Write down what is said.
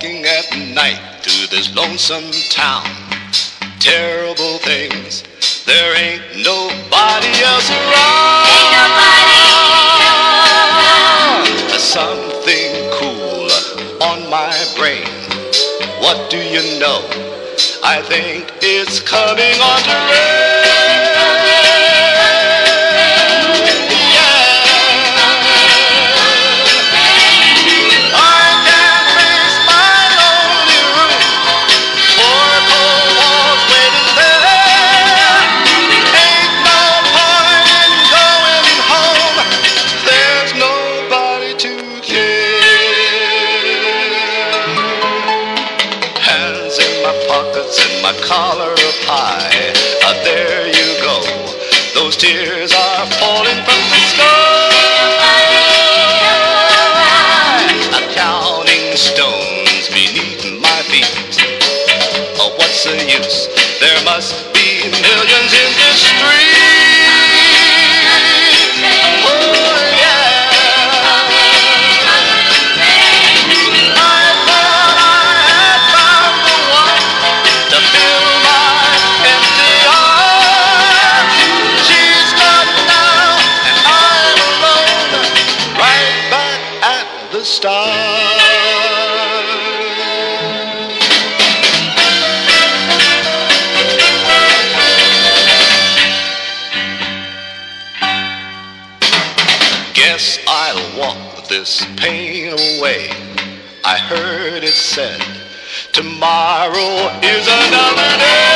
walking at night through this lonesome town. Terrible things, there ain't nobody else around. Ain't nobody around. There's something cool on my brain. What do you know? I think it's coming on to rain. My collar up high, there you go. Those tears are falling from the sky. Counting stones beneath my feet. Oh, what's the use? There must be millions in this street. Guess I'll walk this pain away. I heard it said, tomorrow is another day.